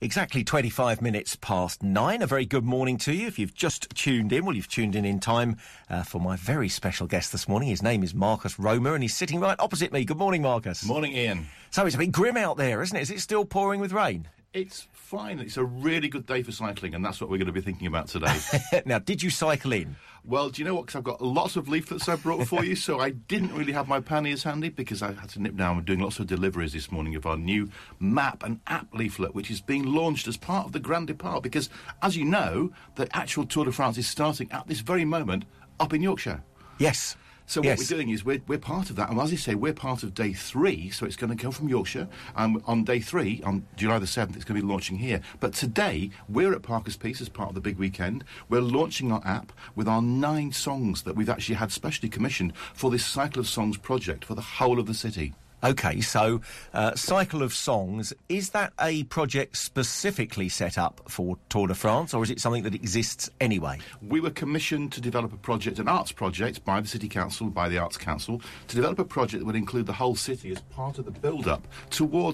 Exactly 25 minutes past 9. A very good morning to you. If you've just tuned in, well, you've tuned in time for my very special guest this morning. His name is Marcus Romer, and he's sitting right opposite me. Good morning, Marcus. Morning, Ian. So it's a bit grim out there, isn't it? Is it still pouring with rain? It's fine. It's a really good day for cycling, and that's what we're going to be thinking about today. Now, did you cycle in? Well, do you know what? Because I've got lots of leaflets I brought for you, so I didn't really have my panniers handy because I had to nip down. We're doing lots of deliveries this morning of our new map and app leaflet, which is being launched as part of the Grand Depart. Because, as you know, the actual Tour de France is starting at this very moment up in Yorkshire. Yes. So what we're doing is we're part of that, and as you say, we're part of day 3, so it's going to go from Yorkshire, and on day 3, on July the 7th, it's going to be launching here. But today, we're at Parker's Piece as part of the big weekend. We're launching our app with our 9 songs that we've actually had specially commissioned for this Cycle of Songs project for the whole of the city. OK, so Cycle of Songs, is that a project specifically set up for Tour de France, or is it something that exists anyway? We were commissioned to develop a project, an arts project, by the City Council, by the Arts Council, to develop a project that would include the whole city as part of the build-up towards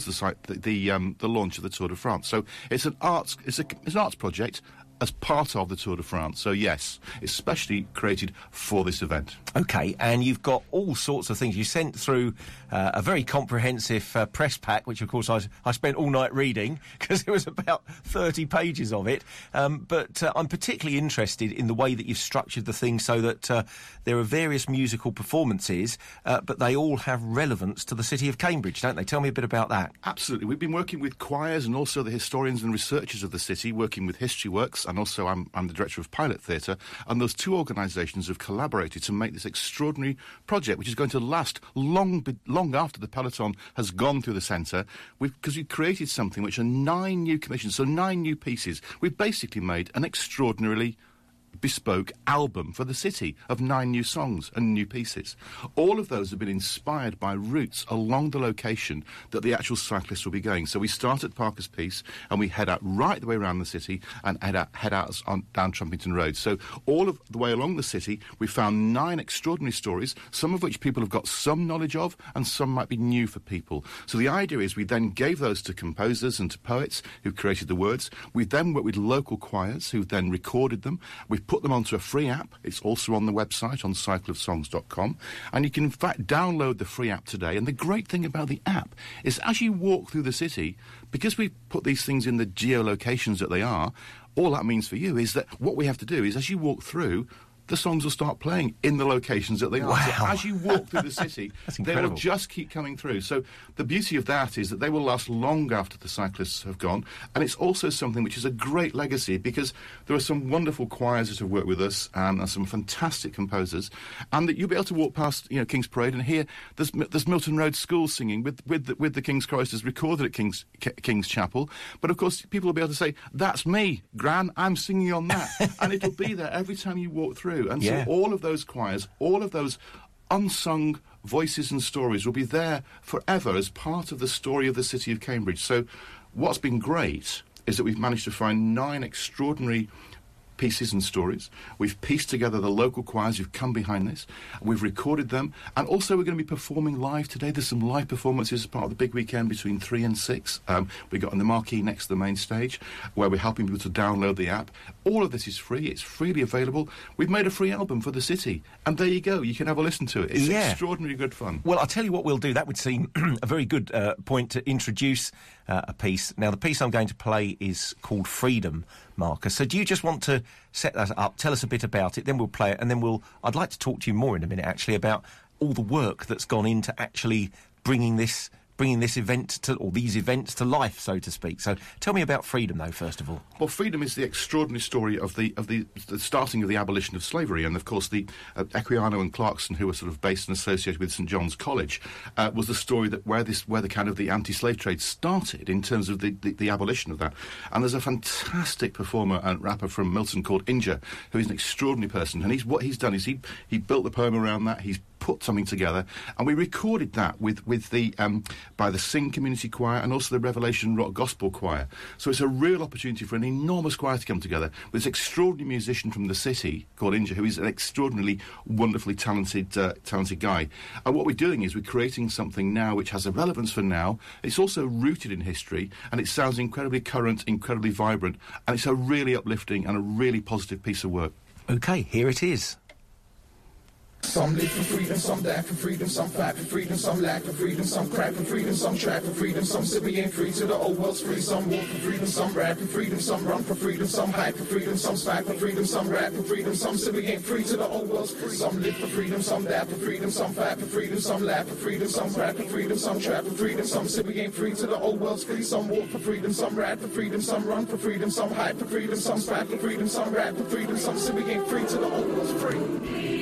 the launch of the Tour de France. So it's an arts project as part of the Tour de France. So, yes, it's specially created for this event. OK, and you've got all sorts of things. You sent through a very comprehensive press pack, which, of course, I spent all night reading, because there was about 30 pages of it. But I'm particularly interested in the way that you've structured the thing so that there are various musical performances, but they all have relevance to the city of Cambridge, don't they? Tell me a bit about that. Absolutely. We've been working with choirs and also the historians and researchers of the city, working with History Works, and also I'm the director of Pilot Theatre, and those 2 organisations have collaborated to make this extraordinary project, which is going to last long after the peloton has gone through the centre, because we've created something which are 9 new commissions, so 9 new pieces. We've basically made an extraordinarily bespoke album for the city of 9 new songs and new pieces. All of those have been inspired by routes along the location that the actual cyclists will be going. So we start at Parker's Piece and we head out right the way around the city and head out down Trumpington Road. So all of the way along the city, we found 9 extraordinary stories, some of which people have got some knowledge of and some might be new for people. So the idea is we then gave those to composers and to poets who created the words. We then worked with local choirs who then recorded them. We've put them onto a free app. It's also on the website on cycleofsongs.com, and you can in fact download the free app today. And the great thing about the app is as you walk through the city, because we've put these things in the geolocations that they are, all that means for you is that what we have to do is as you walk through, the songs will start playing in the locations that they are. Wow. So as you walk through the city, they will just keep coming through. So the beauty of that is that they will last long after the cyclists have gone. And it's also something which is a great legacy because there are some wonderful choirs that have worked with us and some fantastic composers. And that you'll be able to walk past, King's Parade and hear there's Milton Road School singing with the King's Choristers recorded at King's Chapel. But of course, people will be able to say, that's me, Gran, I'm singing on that. And it'll be there every time you walk through. And so all of those choirs, all of those unsung voices and stories will be there forever as part of the story of the city of Cambridge. So what's been great is that we've managed to find 9 extraordinary pieces and stories. We've pieced together the local choirs who've come behind this. We've recorded them. And also we're going to be performing live today. There's some live performances as part of the big weekend between 3 and 6. We've got on the marquee next to the main stage where we're helping people to download the app. All of this is free. It's freely available. We've made a free album for the city. And there you go. You can have a listen to it. It's extraordinarily good fun. Well, I'll tell you what we'll do. That would seem a very good point to introduce a piece. Now, the piece I'm going to play is called Freedom, Marcus. So do you just want to set that up, tell us a bit about it, then we'll play it, and then I'd like to talk to you more in a minute, actually, about all the work that's gone into actually bringing this event or these events to life, so to speak. So tell me about Freedom, though, first of all. Well, Freedom is the extraordinary story of the starting of the abolition of slavery, and of course the Equiano and Clarkson, who were sort of based and associated with St John's College, was the story that where the kind of the anti-slave trade started in terms of the abolition of that. And there's a fantastic performer and rapper from Milton called Inja, who is an extraordinary person, and what he's done is he built the poem around that. He's put something together, and we recorded that with the by the Sing Community Choir and also the Revelation Rock Gospel Choir. So it's a real opportunity for an enormous choir to come together with this extraordinary musician from the city called Inja, who is an extraordinarily wonderfully talented guy. And what we're doing is we're creating something now which has a relevance for now. It's also rooted in history, and it sounds incredibly current, incredibly vibrant, and it's a really uplifting and a really positive piece of work. OK, here it is. Some live for freedom, some die for freedom, some fight for freedom, some lack for freedom, some cry for freedom, some try for freedom, some say we ain't free till the old world's free, some walk for freedom, some ride for freedom, some run for freedom, some hide for freedom, some fight for freedom, some ride for freedom, some say we ain't free till the old world's free, some live for freedom, some die for freedom, some fight for freedom, some lie for freedom, some cry for freedom, some try for freedom, some say we ain't free till the old world's free, some walk for freedom, some ride for freedom, some run for freedom, some hide for freedom, some fight for freedom, some ride for freedom, some say we ain't free till the old world's free.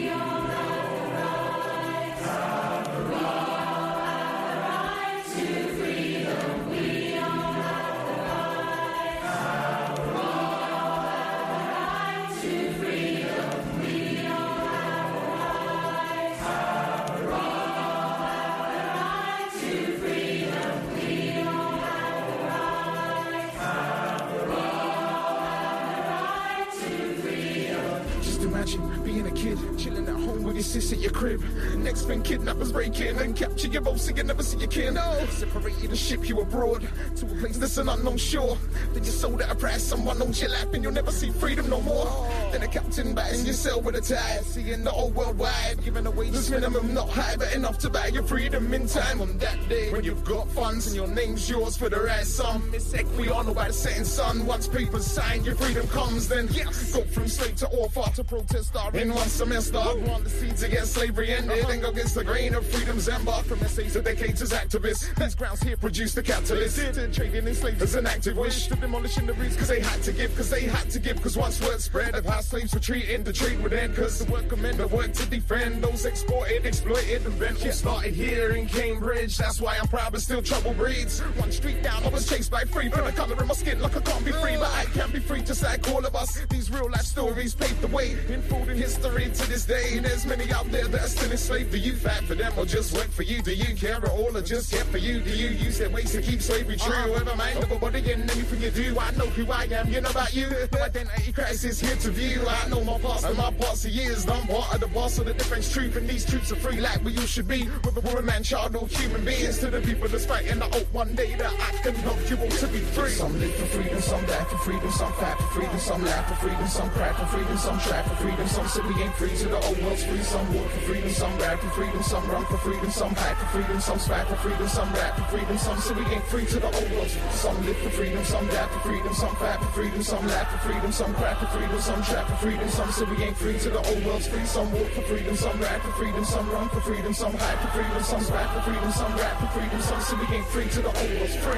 Being a kid, chilling at home with your sis at your crib. Next thing, kidnappers break in and capture you both so you never see your kin. No, separated and ship you abroad to a place that's an unknown shore. Then you're sold at a price, someone owns your life and you'll never see freedom no more. Then a captain buys your cell with a tie, seeing the whole world wide, giving away this minimum, not high, but enough to buy your freedom in time. On that day, when you've got funds and your name's yours for the right sum, it's like we all know by the setting sun. Once papers signed, your freedom comes, then yes, go from slave to author to protest in one semester. Plant the seeds against slavery ended and go against the grain of freedom's ember. From essays to decades as activists, these grounds here produce the capitalists. Trading in slaves as an active wish to demolishing the roots because they had to give, because once word spread of how slaves were treated, the trade would end, because the work commend, work to defend those exported, exploited, and then all started here in Cambridge. That's why I'm proud, but still trouble breeds. One street down, I was chased by free, but the colour in my skin like I can't be free, but I can be free just like all of us. These real life stories paved the way in food and history to this day. There's many out there that are still enslaved. Do you fight for them or just work for you? Do you care at all or just care for you? Do you use their ways to keep slavery true? Ever mind of a body and anything you do? I know who I am, you know about you. No identity crisis here to view. I know my past and my parts of years. I'm part of the boss of the difference truth, and these truths are free like we all should be. Whether we're a man, child or human beings, to the people that's fighting, I hope one day that I can help you all to be free. Some live for freedom, some die for freedom, some fight for freedom, some laugh for freedom, some cry for freedom, some try for freedom, some say we ain't free till the old world's free, some walk for freedom, some ride for freedom, some run for freedom, some hide for freedom, some fight for freedom, some ride for freedom, some say we ain't free till the old world's free. Some live for freedom, some die for freedom, some fight for freedom, some laugh for freedom, some cry for freedom, some try for freedom, some say we ain't free till the old world's free, some walk for freedom, some ride for freedom, some run for freedom, some hide for freedom, some fight for freedom, some ride for freedom, some say we ain't free till the old world's free.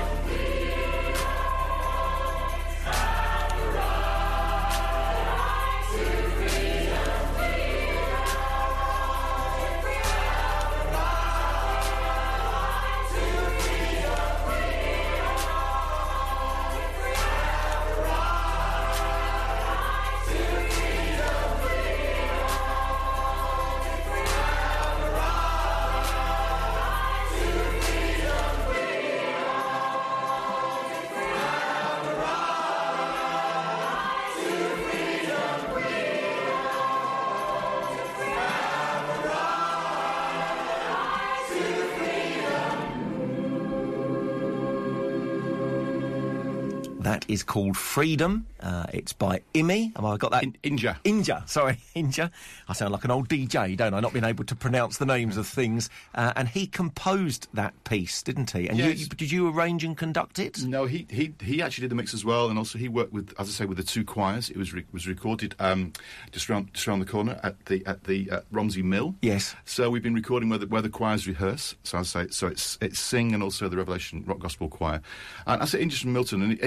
That is called Freedom. It's by Imi. Have I got that? Inja. Inja. Sorry, Inja. I sound like an old DJ, don't I? Not being able to pronounce the names of things. And he composed that piece, didn't he? And yes. did you arrange and conduct it? No, he actually did the mix as well, and also he worked with, as I say, with the two choirs. It was recorded just around the corner at the Romsey Mill. Yes. So we've been recording where the choirs rehearse. So it's Sing and also the Revelation Rock Gospel Choir. And I say Inja from Milton, and it's really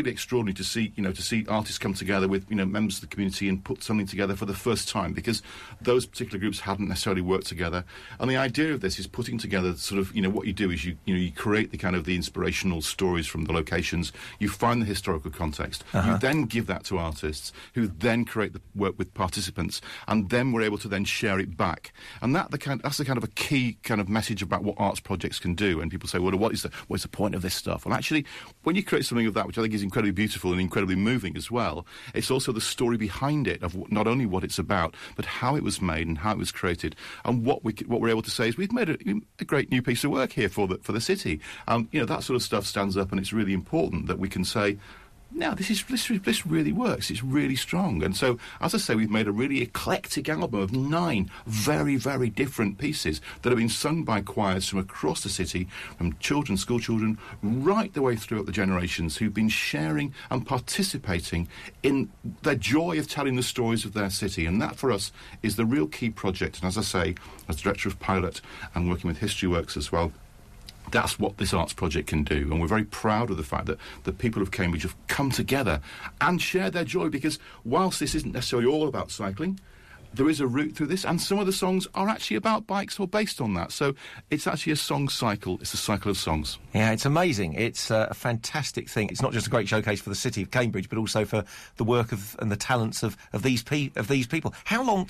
absolutely extraordinary to see artists come together with members of the community and put something together for the first time, because those particular groups hadn't necessarily worked together. And the idea of this is putting together sort of what you do is you create the kind of the inspirational stories from the locations. You find the historical context. You then give that to artists, who then create the work with participants, and then we're able to then share it back. And that's the kind of a key kind of message about what arts projects can do. And people say, well, what is the point of this stuff? Well, actually, when you create something of that, which I think is incredibly beautiful and incredibly moving as well, it's also the story behind it, of not only what it's about, but how it was made and how it was created. And what we're able to say is we've made a great new piece of work here for the city. That sort of stuff stands up, and it's really important that we can say, no, this really works. It's really strong. And so, as I say, we've made a really eclectic album of 9 very, very different pieces that have been sung by choirs from across the city, from children, school children, right the way throughout the generations, who've been sharing and participating in their joy of telling the stories of their city. And that, for us, is the real key project. And as I say, as director of Pilot and working with History Works as well, that's what this arts project can do. And we're very proud of the fact that the people of Cambridge have come together and shared their joy, because whilst this isn't necessarily all about cycling, there is a route through this, and some of the songs are actually about bikes or based on that. So it's actually a song cycle. It's a cycle of songs. Yeah, it's amazing. It's a fantastic thing. It's not just a great showcase for the city of Cambridge, but also for the work and the talents of these people. How long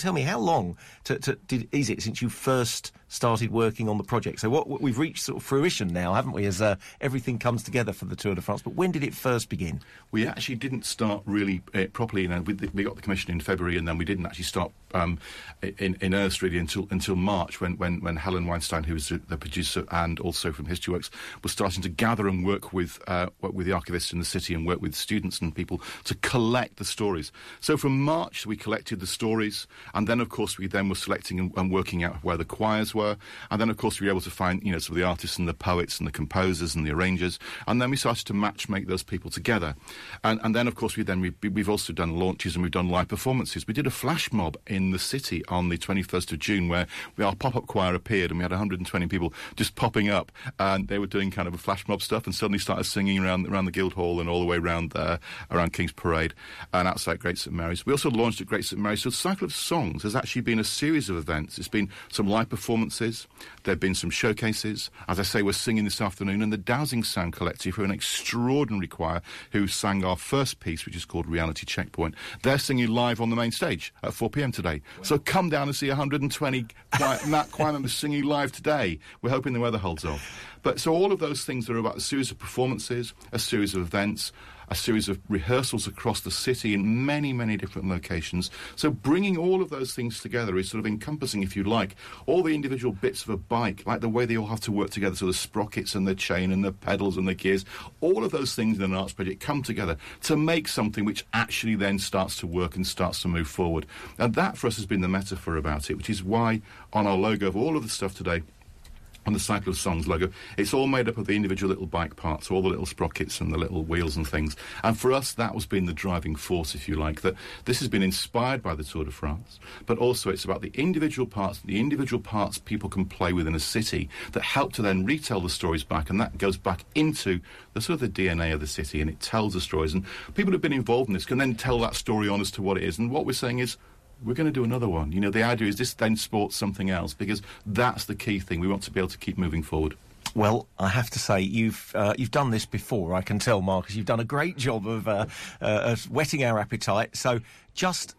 is it since you first started working on the project? So we've reached sort of fruition now, haven't we, as everything comes together for the Tour de France. But when did it first begin? We actually didn't start really properly. We got the commission in February, and then we didn't actually start in earnest really until March, when Helen Weinstein, who was the producer and also from History Works, was starting to gather and work with the archivists in the city and work with students and people to collect the stories. So from March we collected the stories, and then of course we then were selecting and working out where the choirs were, and then of course we were able to find some of the artists and the poets and the composers and the arrangers, and then we started to make those people together. And then of course we've also done launches, and we've done live performances. We did a flash mob in the city on the 21st of June where our pop-up choir appeared, and we had 120 people just popping up, and they were doing kind of a flash mob stuff, and suddenly started singing around the Guildhall and all the way around King's Parade and outside Great St Mary's. We also launched at Great St Mary's. So the Cycle of Songs has actually been a series of events. It's been some live performances, there have been some showcases. As I say, we're singing this afternoon, and the Dowsing Sound Collective, who are an extraordinary choir who sang our first piece, which is called Reality Checkpoint. They're singing live on the main stage at 4 p.m. today. Wow. So come down and see 120 choir members singing live today. We're hoping the weather holds off. But so all of those things are about a series of performances, a series of events, a series of rehearsals across the city in many, many different locations. So bringing all of those things together is sort of encompassing, if you like, all the individual bits of a bike, like the way they all have to work together, so the sprockets and the chain and the pedals and the gears, all of those things in an arts project come together to make something which actually then starts to work and starts to move forward. And that, for us, has been the metaphor about it, which is why on our logo of all of the stuff today, on the Cycle of Songs logo, it's all made up of the individual little bike parts, all the little sprockets and the little wheels and things. And for us, that has been the driving force, if you like, that this has been inspired by the Tour de France, but also it's about the individual parts people can play with in a city that help to then retell the stories back, and that goes back into the sort of the DNA of the city, and it tells the stories. And people who've been involved in this can then tell that story on as to what it is. And what we're saying is, we're going to do another one. The idea is this then sports something else, because that's the key thing. We want to be able to keep moving forward. Well, I have to say, you've done this before, I can tell, Marcus. You've done a great job of whetting our appetite. So just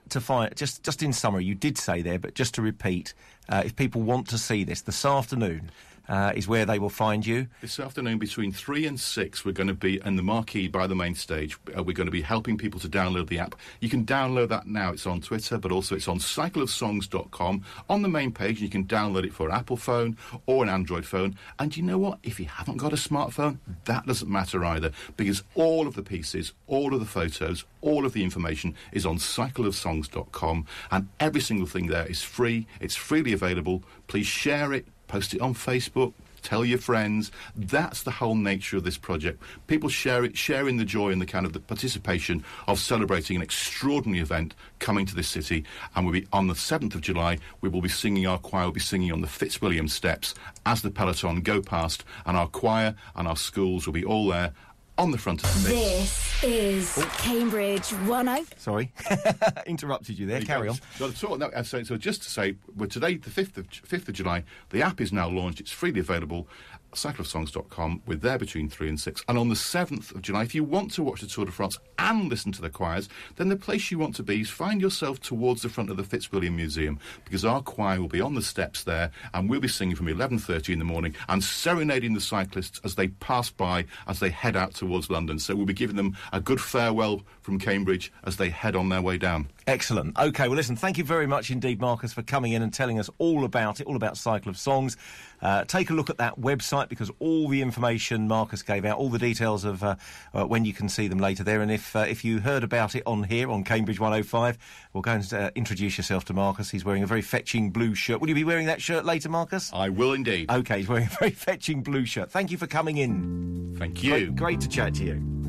in summary, you did say there, but just to repeat, if people want to see this afternoon, is where they will find you. This afternoon between 3 and 6 we're going to be in the marquee by the main stage. We're going to be helping people to download the app. You can download that now. It's on Twitter, but also it's on cycleofsongs.com on the main page. You can download it for an Apple phone or an Android phone. And you know what? If you haven't got a smartphone, that doesn't matter either, because all of the pieces, all of the photos, all of the information is on cycleofsongs.com, and every single thing there is free. It's freely available. Please share it. Post it on Facebook, tell your friends. That's the whole nature of this project. People sharing the joy and the kind of the participation of celebrating an extraordinary event coming to this city. And we'll be on the 7th of July, we will be singing, our choir will be singing on the Fitzwilliam steps as the peloton go past, and our choir and our schools will be all there on the front of the This is Cambridge 10. Sorry, interrupted you there. Carry on. So just to say, today, the 5th of July, the app is now launched. It's freely available. cycleofsongs.com. We're there between 3 and 6. And on the 7th of July, if you want to watch the Tour de France and listen to the choirs, then the place you want to be is find yourself towards the front of the Fitzwilliam Museum, because our choir will be on the steps there, and we'll be singing from 11:30 in the morning and serenading the cyclists as they pass by, as they head out towards London. So we'll be giving them a good farewell from Cambridge as they head on their way down. Excellent. OK, well, listen, thank you very much indeed, Marcus, for coming in and telling us all about it, all about Cycle of Songs. Take a look at that website, because all the information Marcus gave out, all the details of when you can see them later there. And if you heard about it on here, on Cambridge 105, we'll go and introduce yourself to Marcus. He's wearing a very fetching blue shirt. Will you be wearing that shirt later, Marcus? I will indeed. OK, he's wearing a very fetching blue shirt. Thank you for coming in. Thank you. Great to chat to you.